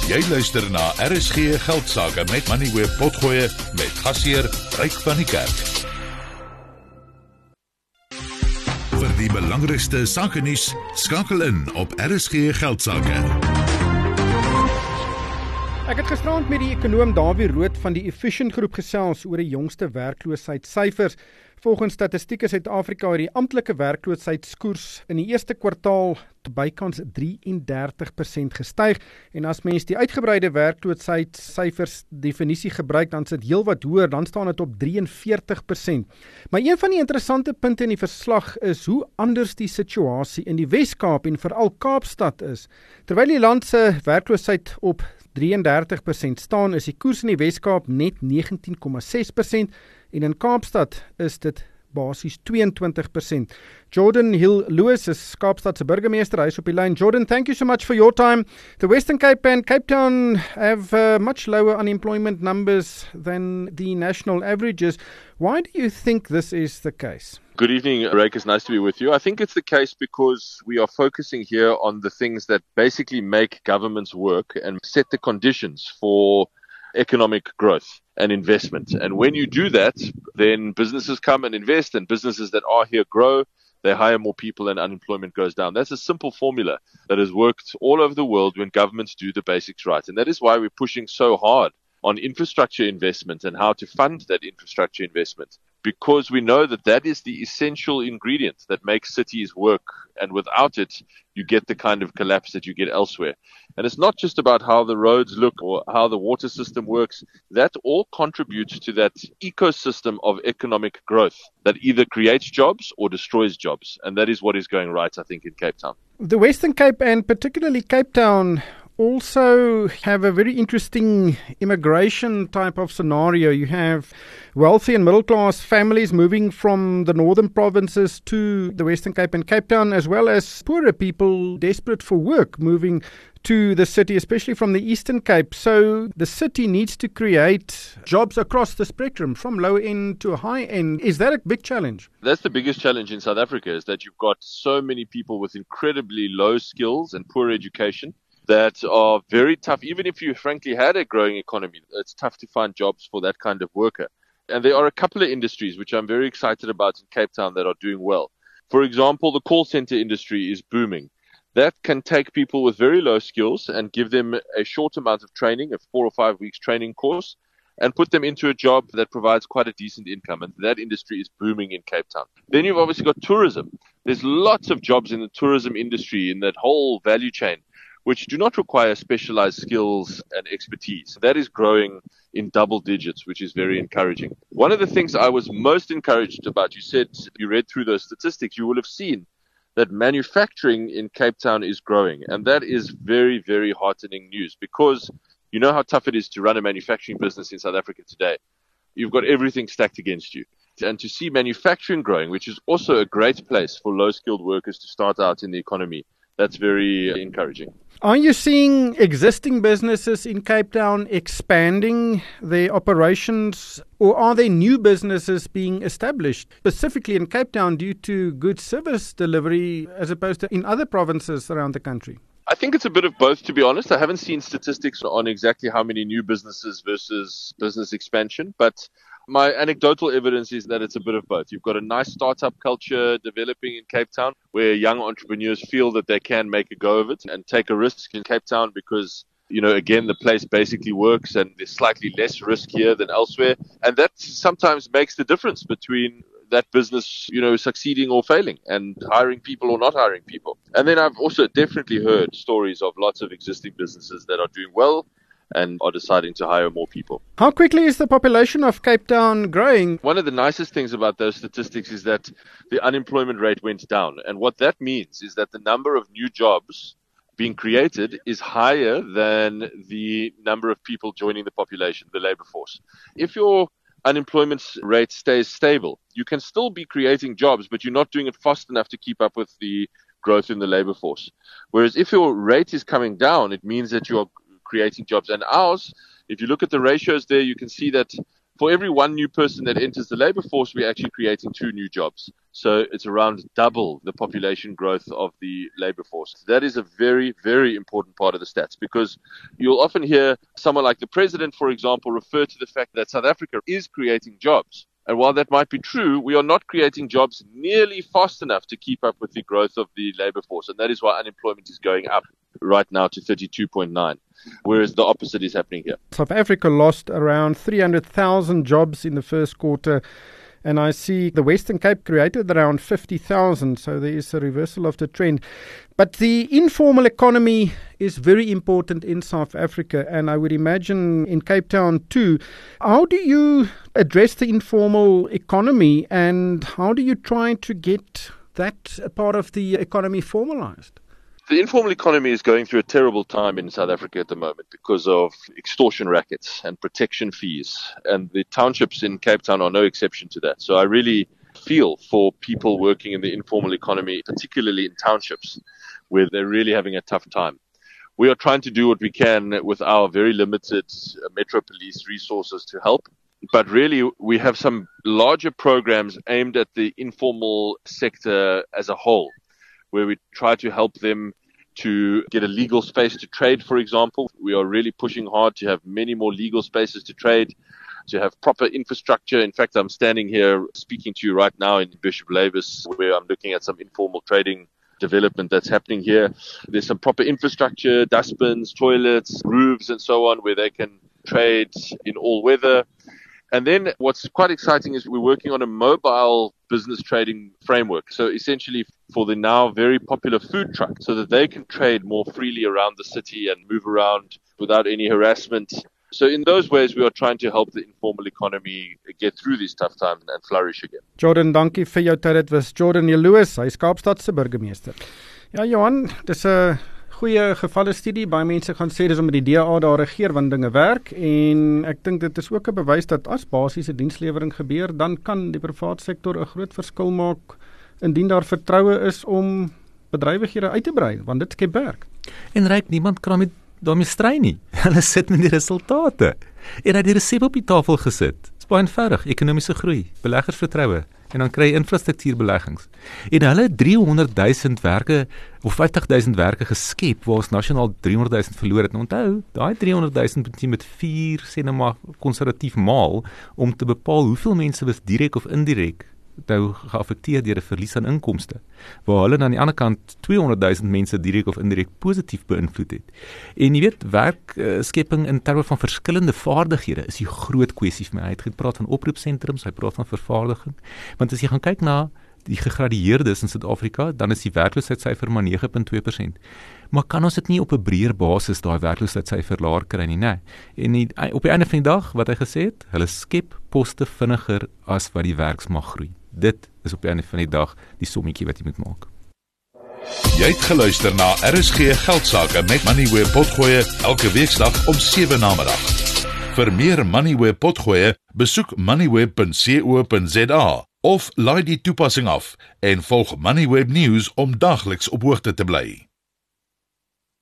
Jy luister na RSG Geldsaake met Money Web Potgoe met gasheer Ryk van die Kerk. Vir die belangrikste sakenuus, skakel in op RSG Geldsaake. Ek het gisterand met die ekonoom Dawie Rood van die Efficient Groep gesels oor die jongste werkloosheidssyfers. Volgens Statistiek Suid-Afrika het die amptelike werkloosheidskoers in die eerste kwartaal bykans 33% gestyg. En as mens die uitgebreide werkloosheidssyfers definisie gebruik, dan sit heelwat hoër, dan staan dit op 43%. Maar een van die interessante punte in die verslag is hoe anders die situasie in die Wes-Kaap en veral Kaapstad is. Terwyl die land se werkloosheid op 33% staan, is die koers in die Wes-Kaap net 19,6% en in Kaapstad is dit basies 22%. Jordan Hill-Lewis is Kaapstad se burgemeester. Hy is op die lyn. Jordan, thank you so much for your time. The Western Cape and Cape Town have much lower unemployment numbers than the national averages. Why do you think this is the case? Good evening, Ryk. It's nice to be with you. I think it's the case because we are focusing here on the things that basically make governments work and set the conditions for economic growth and investment. And when you do that, then businesses come and invest, and businesses that are here grow, they hire more people and unemployment goes down. That's a simple formula that has worked all over the world when governments do the basics right. And that is why we're pushing so hard on infrastructure investment and how to fund that infrastructure investment, because we know that that is the essential ingredient that makes cities work, and without it, you get the kind of collapse that you get elsewhere. And it's not just about how the roads look or how the water system works. That all contributes to that ecosystem of economic growth that either creates jobs or destroys jobs. And that is what is going right, I think, in Cape Town. The Western Cape and particularly Cape Town also have a very interesting immigration type of scenario. You have wealthy and middle-class families moving from the northern provinces to the Western Cape and Cape Town, as well as poorer people desperate for work moving to the city, especially from the Eastern Cape. So the city needs to create jobs across the spectrum, from low end to high end. Is that a big challenge? That's the biggest challenge in South Africa, is that you've got so many people with incredibly low skills and poor education that are very tough. Even if you frankly had a growing economy, it's tough to find jobs for that kind of worker. And there are a couple of industries which I'm very excited about in Cape Town that are doing well. For example, the call center industry is booming. That can take people with very low skills and give them a short amount of training, a 4 or 5 weeks training course, and put them into a job that provides quite a decent income. And that industry is booming in Cape Town. Then you've obviously got tourism. There's lots of jobs in the tourism industry, in that whole value chain, which do not require specialized skills and expertise. That is growing in double digits, which is very encouraging. One of the things I was most encouraged about, you said you read through those statistics, you will have seen that manufacturing in Cape Town is growing. And that is very, very heartening news, because you know how tough it is to run a manufacturing business in South Africa today. You've got everything stacked against you. And to see manufacturing growing, which is also a great place for low-skilled workers to start out in the economy, that's very encouraging. Are you seeing existing businesses in Cape Town expanding their operations, or are there new businesses being established specifically in Cape Town due to good service delivery as opposed to in other provinces around the country? I think it's a bit of both, to be honest. I haven't seen statistics on exactly how many new businesses versus business expansion, but my anecdotal evidence is that it's a bit of both. You've got a nice startup culture developing in Cape Town where young entrepreneurs feel that they can make a go of it and take a risk in Cape Town because, you know, again, the place basically works and there's slightly less risk here than elsewhere. And that sometimes makes the difference between that business, you know, succeeding or failing and hiring people or not hiring people. And then I've also definitely heard stories of lots of existing businesses that are doing well and are deciding to hire more people. How quickly is the population of Cape Town growing? One of the nicest things about those statistics is that the unemployment rate went down. And what that means is that the number of new jobs being created is higher than the number of people joining the population, the labor force. If your unemployment rate stays stable, you can still be creating jobs, but you're not doing it fast enough to keep up with the growth in the labor force. Whereas if your rate is coming down, it means that you're creating jobs. And ours, if you look at the ratios there, you can see that For every one new person that enters the labor force, we're actually creating 2 new jobs. So it's around double the population growth of the labor force. That is a very, very important part of the stats, because you'll often hear someone like the president, for example, refer to the fact that South Africa is creating jobs. And while that might be true, we are not creating jobs nearly fast enough to keep up with the growth of the labor force. And that is why unemployment is going up right now to 32.9, whereas the opposite is happening here. South Africa lost around 300,000 jobs in the first quarter, and I see the Western Cape created around 50,000, so there is a reversal of the trend. But the informal economy is very important in South Africa, and I would imagine in Cape Town too. How do you address the informal economy, and how do you try to get that part of the economy formalized? The informal economy is going through a terrible time in South Africa at the moment because of extortion rackets and protection fees. And the townships in Cape Town are no exception to that. So I really feel for people working in the informal economy, particularly in townships, where they're really having a tough time. We are trying to do what we can with our very limited Metro Police resources to help. But really, we have some larger programs aimed at the informal sector as a whole, where we try to help them to get a legal space to trade, for example. We are really pushing hard to have many more legal spaces to trade, to have proper infrastructure. In fact, I'm standing here speaking to you right now in Bishop Lavis, where I'm looking at some informal trading development that's happening here. There's some proper infrastructure, dustbins, toilets, roofs, and so on, where they can trade in all weather. And then what's quite exciting is we're working on a mobile business trading framework. So essentially for the now very popular food truck, so that they can trade more freely around the city and move around without any harassment. So in those ways, we are trying to help the informal economy get through these tough times and flourish again. Jordan, dankie vir jou tyd. Dit was Jordan Lewis, hy is Kaapstad se burgemeester. Ja, Johan, dis 'n goeie gevalle studie. Baie mense gaan sê dis omdat die DA daar regeer want dinge werk, en ek dink dit is ook 'n bewys dat as basiese dienslewering gebeur, dan kan die private sektor 'n groot verskil maak indien daar vertroue is om bedrywighede uit te brei, want dit skep werk. En ryk, niemand kan daarmee stry nie. Hulle sit met die resultate. En hy het die resep op die tafel gesit. Dit is baie eenvoudig, ekonomiese groei, beleggersvertroue, en dan kry jy infrastruktuurbeleggings. En hulle 300,000 werke of 50,000 werke geskep, waar ons nasionaal 300,000 verloor het. En onthou, daai 300,000 moet jy met 4 sê nou maar konservatief maal om te bepaal hoeveel mense was direk of indirek nou geaffekteer deur 'n verlies aan inkomste, waar hulle aan die ander kant 200,000 mense direk of indirek positief beïnvloed het. En jy weet, werkskepping in terme van verskillende vaardighede is die groot kwessie vir my. Hy het gepraat van oproepsentrums, hy praat van vervaardiging, want as jy gaan kyk na die gegradueerdes in Suid-Afrika, dan is die werkloosheidssyfer maar 9.2%. Maar kan ons dit nie op 'n breër basis daai werkloosheidssyfer laer kry nie, né? En op die einde van die dag, wat hy gesê het, hulle skep poste vinniger as wat die werksmag groei. Dit is op die einde van die dag die sommetjie wat jy moet maak. Jy het geluister na RSG Geldsaake met Moneyweb Potgoe elke weeksdag om 7 namiddag. Vir meer Moneyweb Potgoe, besoek moneyweb.co.za of laai die toepassing af en volg Moneyweb News om dagliks op hoogte te bly.